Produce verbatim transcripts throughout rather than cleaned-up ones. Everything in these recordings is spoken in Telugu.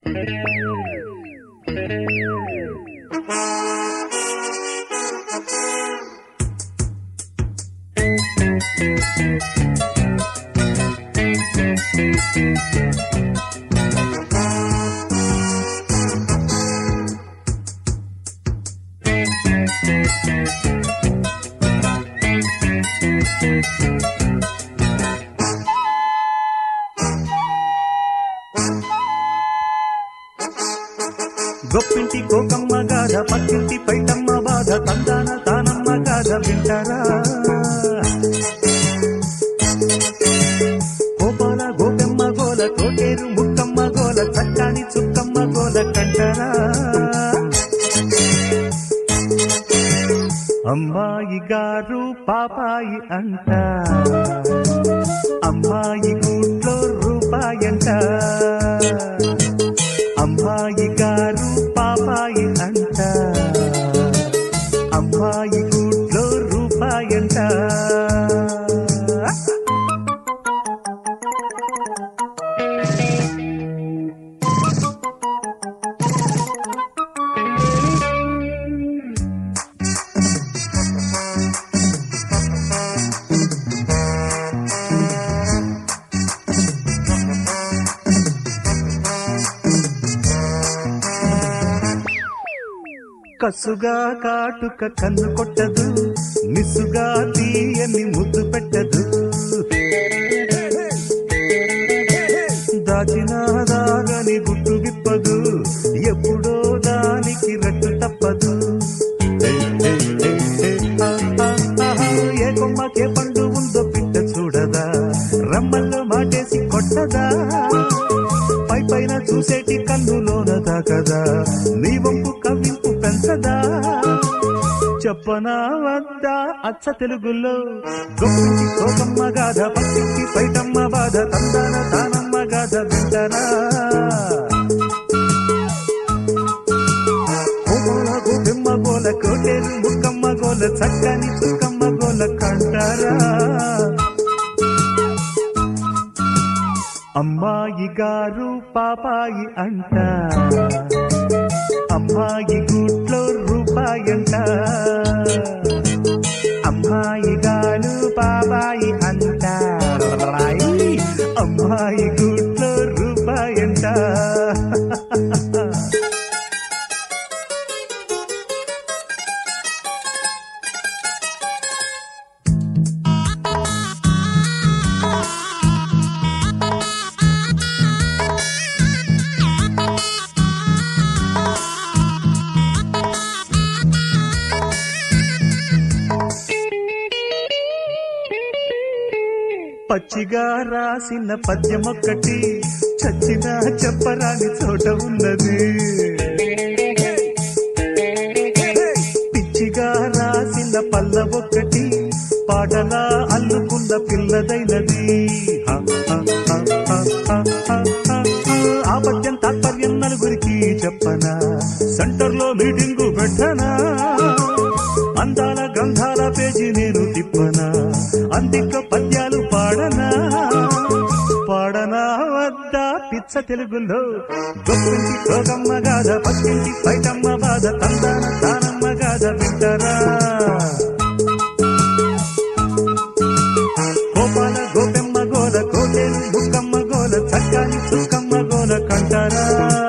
గొప్పింటి కోకమ్మ గాథ పక్కింటి పైటమ్మ బాధ తందాన తానమ్మ గాథ వింటారా గోపాల గోపెమ్మ గోల కోటేరు ముక్కమ్మ గోల చక్కాని చుక్కమ్మ గోల కంటారా అమ్మాయి గారు పాపాయి అంట అమ్మాయి గూట్లో రూపాయంట అమ్మాయి గారు పాపాయి అంట అమ్మాయి గూట్లో రూపాయంట కసుగా కాటుక కన్ను కొట్టదు నిసుగా తీయని ముద్దు పెట్టదు దాచిన దాగని గుట్టు విప్పదు ఎప్పుడో దానికి రట్టు తప్పదు ఏ కొమ్మకే పండు ఉందో పిట్ట చూడదా రమ్మల్లో మాటేసి కొట్టదా పై పైన చూసేటి కన్నులోన దాకదా నీ వంపు కవింపు పెంచదా చెప్పనా వద్దా అచ్చ తెలుగులో గొప్పింటి కోకమ్మ గాథ పక్కింటి పైటమ్మ బాధ తందాన తానమ్మ గాథ వింటారా గోపాల గోపెమ్మ గోల కోటేరు ముక్కమ్మ గోల చక్కని చుక్కమ్మ గోల కంటారా అమ్మాయి గారు పాపాయి అంట అమ్మాయి గూట్లో రూపాయంట అమ్మాయి గారు పాపాయి అంట అమ్మాయి గూట్లో రూపాయంట పచ్చిగా రాసిన పద్యమొక్కటి చచ్చిన చెప్పరాని చోట ఉన్నది పిచ్చిగా రాసిన పల్లవొక్కటి పాటలా అల్లుకున్న పిల్లదైనది ఆ పద్యం తాత్పర్యం నలుగురికి చెప్పనా సెంటర్లో మీటింగు పెట్టనా అందాల గంధాల పేజీ నేను తిప్పనా అందిక పద్యాలు పాడనా పాడనా వద్దా పిచ్చ తెలుగులో గొప్పింటి కోకమ్మ గాథ పక్కింటి పైటమ్మ బాధ తందాన తానమ్మ గాథ వింటారా గోపాల గోపెమ్మ గోల కోటేరు ముక్కమ్మ గోల చక్కని చుక్కమ్మ గోల కంటారా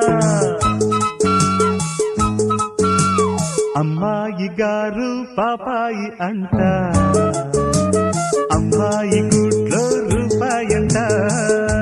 అమ్మాయి గారు పాపాయి అంట అమ్మాయి గుట్లో రూపాయంట